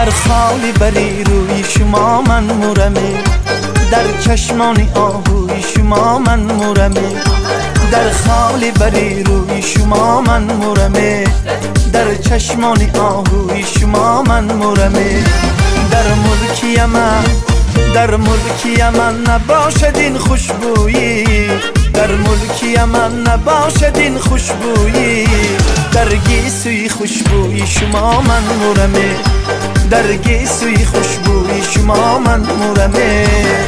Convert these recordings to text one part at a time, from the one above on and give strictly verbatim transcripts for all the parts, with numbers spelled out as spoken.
در خالی بری روی شما من مورمه، در چشمانی آهوی شما من مورمه، در خالی بری روی شما من مورمه، در چشمانی آهوی شما من مورمه. در ملکی من در ملکی من نباشد این خوشبویی، در ملکی من نباشد این خوشبویی، در گیسوی خوشبوی شما من مورمه، در گیسوی خوشبوی شما من مورمه.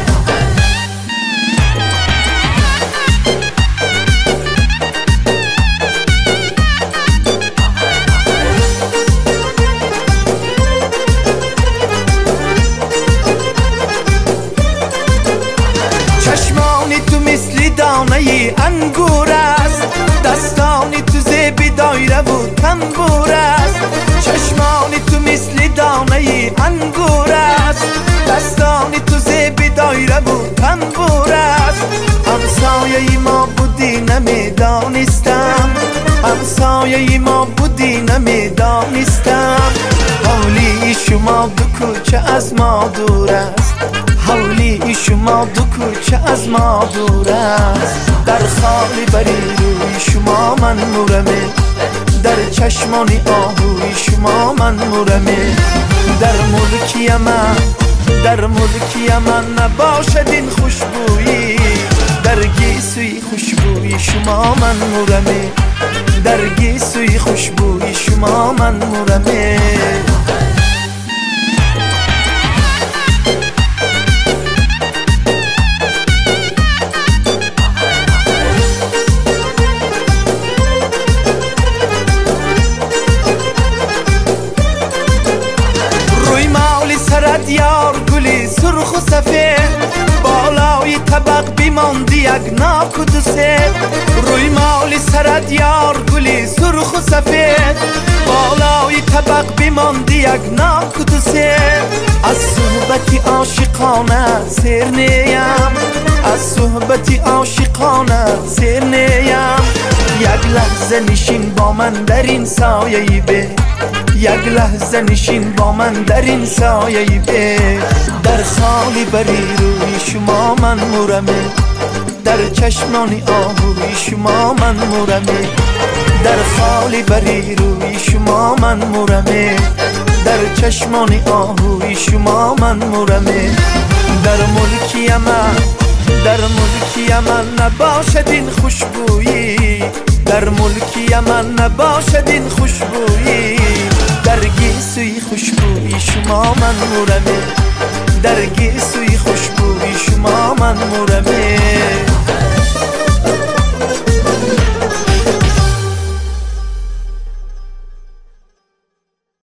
چشمانی تو مثل دانه انگور است، دستانی تو زیب دایره و تنبور است. چشمانی تو مثل دانه انگور است، دستانی تو زیب دایره و تنبور است. همسایه ما بودی نمیدانستم، همسایه ما بودی نمیدانستم. حولی شما دو کوچه از ما دور است، حولی شما دو کوچه از ما دور است. در خالی بری روی شما من مورمه، در چشمانی آهوی شما من مورمه. در ملکی من در ملکی من نباشد این خوشبویی، در گیسوی خوشبوی شما من مورمه، در گیسوی خوشبوی شما من مورمه. سرت یار گلی سرخ و سفید، بالای طبق بیماندی یک ناک و دو سید. روی مالی سرت یار گلی سرخ و سفید، بالای طبق بیماندی یک ناک و دو سید. از صحبتی عاشقانه سیر نیم، از صحبتی عاشقانه سیر نیم. یک لحظه نشین با من در این سایه به، یک لحظه نشین با من در این سایه به. در خالی بری روی شما من مورمه، در چشمانی آهوی شما من مورمه، در خالی بری روی شما من مورمه، در چشمانی آهوی شما من مورمه. در ملکی من در ملکی من نباشد این خوشبویی، در ملکی من نباشد این خوشبویی، در گیسوی خوشبوی شما من مورمه، در گیسوی خوشبوی شما من مورمه.